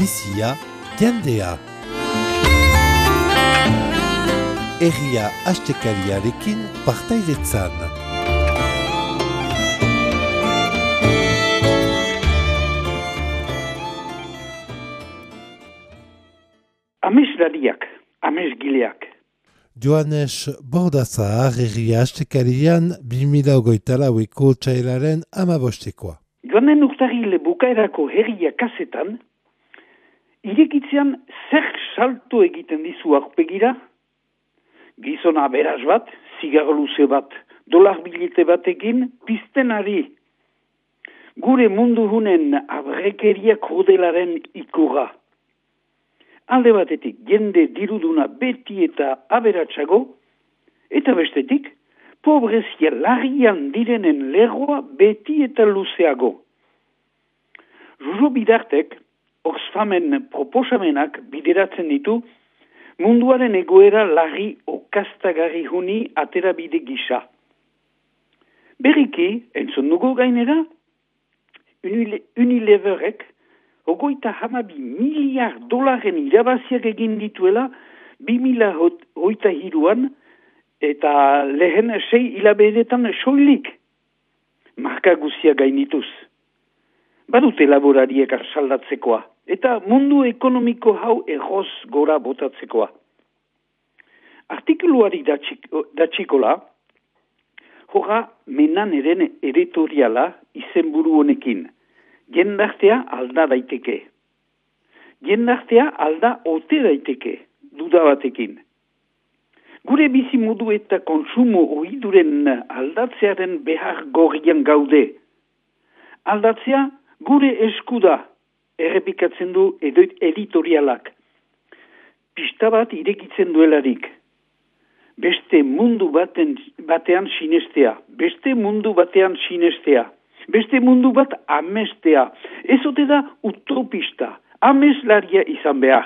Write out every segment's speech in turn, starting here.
bizia, jendea. Herria astekariarekin partaidetzan. Ameslariak, amesgileak. Joanes Bordazahar herria astekarian 2024ko txailaren 15. Joanen urtarrile bukaerako herria kasetan, irekitzean zer salto egiten dizu aurpegira, gizona beraz bat, zigarro luze bat, dolar bilete batekin, piztenari. Gure mundu hunen abrekeria krudelaren ikurra. Alde batetik jende diruduna beti eta aberatsago, eta bestetik, pobrezia larrian direnen lerroa beti eta luzeago. Jojo Bidartek, Oxfamen proposamenak bideratzen ditu, munduaren egoera larri okastagarri huni aterabide gisa. Berriki, entzun dugu gainera, Unileverek, $52 miliar irabaziak egin dituela 2023an eta lehen 6 hilabetetan soilik marka guzia gainituz. Badute laborariek saldatzekoa eta mundu ekonomiko hau erroz gora botatzekoa. Artikuluari datxikola, jorra menan eren editoriala izenburu honekin. Jendartea alda daiteke. Jendartea alda ote daiteke, duda batekin. Gure bizimudu eta konsumo ohiduren aldatzearen behar gorrian gaude. Aldatzea gure eskuda, errepikatzen du editorialak. Pista bat irekitzen duelarik. Beste mundu batean sinestea. Beste mundu batean sinestea. Beste mundu bat amestea. Ez ote da utopista. Ameslaria izan behar.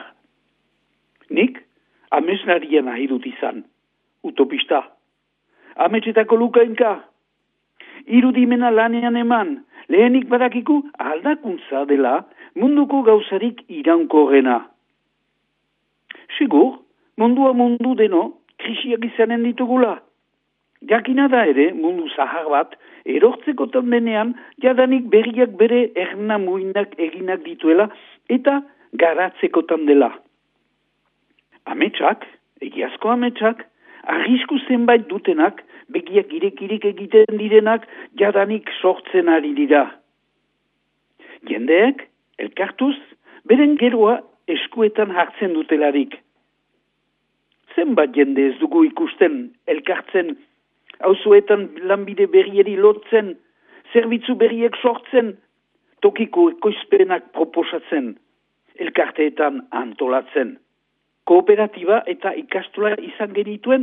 Nik ameslaria nahi dut izan. Utopista. Ametsetako lukainka. Irudimena lanean eman. Lehenik badakiku aldakuntza dela munduko gauzarik iraunkorrena. Sigur, mundua mundu deno krisiak izanen ditugula. Jakina da ere, mundu zahar bat, erortzekotan denean, jadanik berriak bere erna muinak eginak dituela, eta garatzekotan dela. Ametsak, egiazko ametsak, arrisku zenbait dutenak, begiak irekirik egiten direnak, jadanik sortzen ari dira. Jendeek, elkartuz, beren geroa eskuetan hartzen dutelarik. Zenbat jende ez dugu ikusten, elkartzen, auzoetan lanbide berrieri lotzen, zerbitzu berriek sortzen, tokiko ekoizpenak proposatzen, elkarteetan antolatzen. Kooperatiba eta ikastolak izan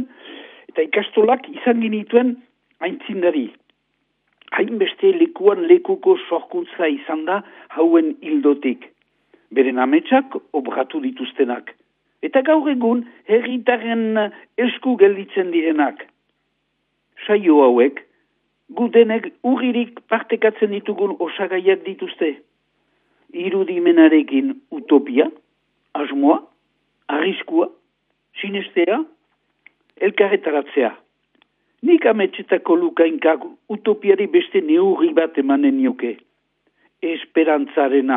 genituen aintzindari. Hainbeste lekuan lekuko sorkuntza izan da hauen hildotik. Beren ametsak obratu dituztenak. Eta gaur egun herritarren esku gelditzen direnak. Saio hauek, gudenek urririk partekatzen ditugun osagaiak dituzte. Irudimenarekin utopia, asmoa, arriskua, sinestea, elkarretaratzea. Nik ametsetako lukainkak utopiari beste neurri bat emanen nioke. Esperantzarena.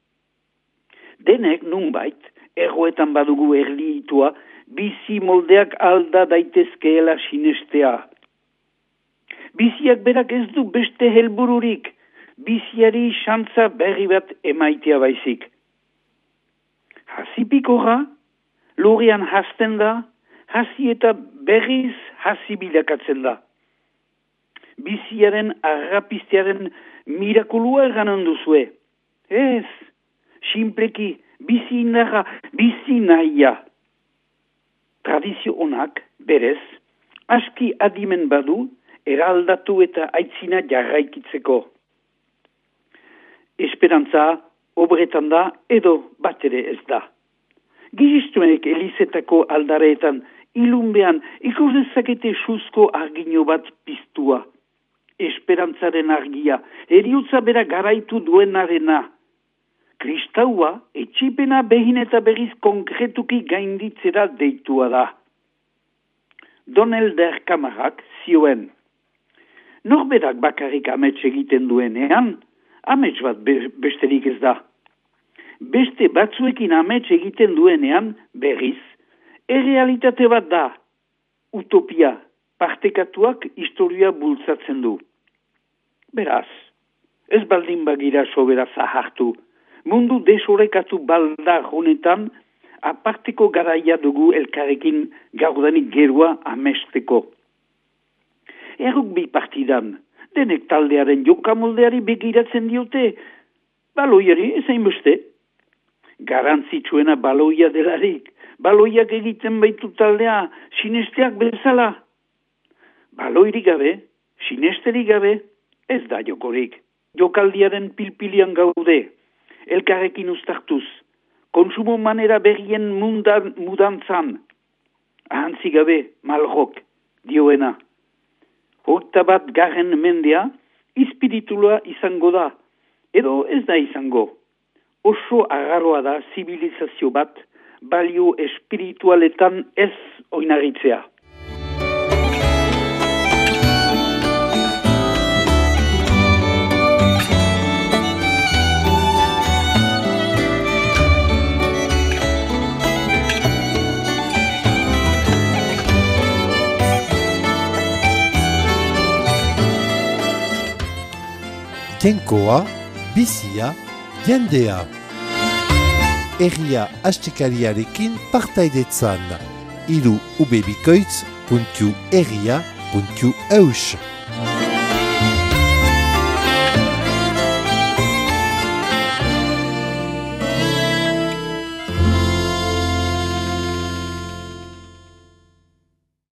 Denek nunbait, erroetan badugu erliitua, bizi moldeak alda daitezkeela sinestea. Biziak berak ez du beste helbururik, biziari xantza berri bat emaitea baizik. Hasipikora, lorean hasten da, hasi eta berriz hasi bilakatzen da. Biziaren arrapistearen mirakulua erganon duzue. Ez, simpleki, bizi indarra, bizi nahia. Tradizio honak, berez, aski adimen badu, eraldatu eta aitzina jarraikitzeko. Esperantza, obretan da, edo bat ere ez da. Gizistuenek elizetako aldareetan, ilunbean, ikus dezakete suzko argino bat piztua. Esperantzaren argia, eriutza bera garaitu duenarena. Kristaua etxipena behin eta berriz konkretuki gainditzera deitua da. Don Elder Kamarak zioen, norberak bakarrik amets egiten duenean, amets bat besterik ez da. Beste batzuekin amets egiten duenean, berriz, errealitate bat da. Utopia, partekatuak historia bultzatzen du. Beraz, ez baldin bagira sobera zahartu, mundu desorekatu baldar honetan, aparteko garaia dugu elkarrekin gaurdanik gerua amesteko. Errukbi partidan, denek taldearen jokamoldeari begiratzen diote, baloiari ezain beste. Garantzitsuena baloia delarik, baloiak egiten baitu taldea, sinesteak bezala. Baloirik gabe, sinesterik gabe, ez da jokorik. Jokaldiaren pilpilian gaude, elkarrekin uztartuz, konsumo manera berrien mudantzan. Ahantzi gabe, malrok, dioena. 21. mendea, ispiritula izango da, edo ez da izango. Oso agarroa da zibilizazio bat, balio espiritualetan ez oinarritzea. Jainkoa, bizia, jendea. Herria astekariarekin partaidetzan. ubebikoitz.herria.eus